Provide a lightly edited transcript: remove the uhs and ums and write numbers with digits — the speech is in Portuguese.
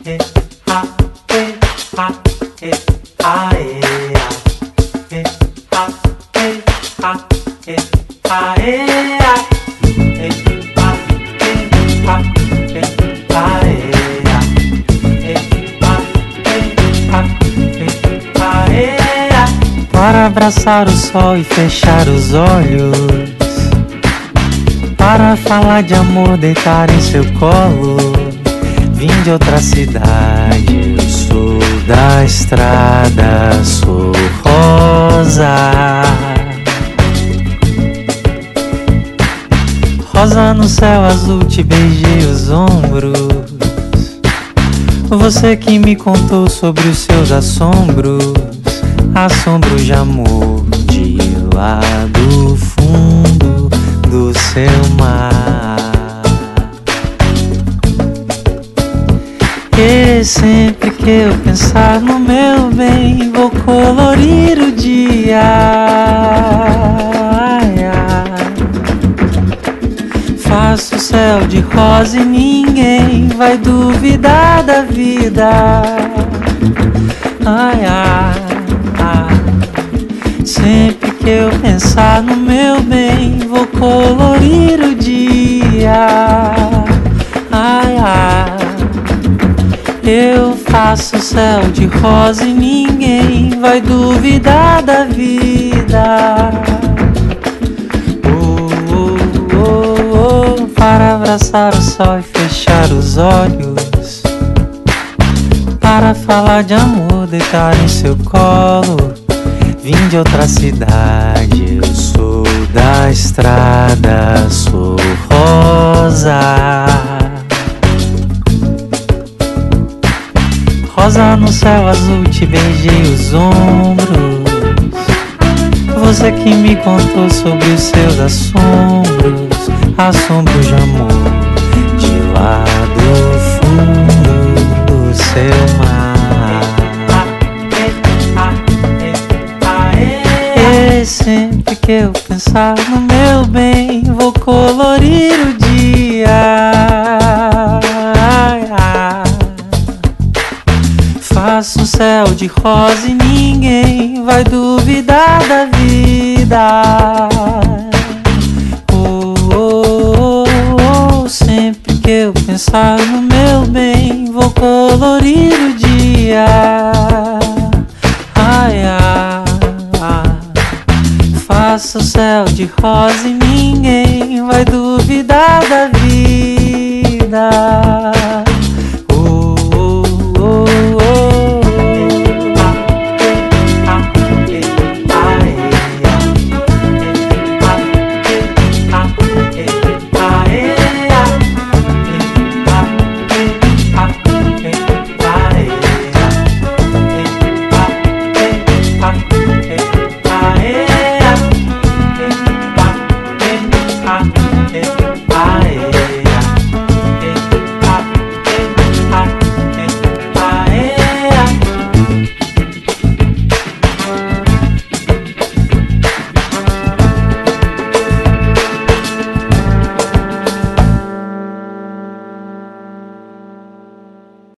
Para abraçar o sol e fechar os olhos, para falar de amor, deitar em seu colo. Vim de outra cidade, eu sou da estrada, sou rosa. Rosa no céu azul, te beijei os ombros. Você que me contou sobre os seus assombros, assombros de amor de lá do fundo do seu mar. E sempre que eu pensar no meu bem, vou colorir o dia. Faço o céu de rosa e ninguém vai duvidar da vida. Ai, ai, ai. Sempre que eu pensar no meu bem, vou colorir o dia. Ai, ai. Eu faço o céu de rosa e ninguém vai duvidar da vida. Para abraçar o sol e fechar os olhos, para falar de amor, deitar em seu colo. Vim de outra cidade, eu sou da estrada, sou rosa. Rosa no céu azul, te beijei os ombros. Você que me contou sobre os seus assombros, assombros de amor de lá do fundo do seu mar. E sempre que eu pensar no meu bem, vou colorir o dia. Faço um céu de rosa e ninguém vai duvidar da vida. Sempre que eu pensar no meu bem, vou colorir o dia. Ai, ai, ai. Faço o céu de rosa e ninguém vai duvidar da vida.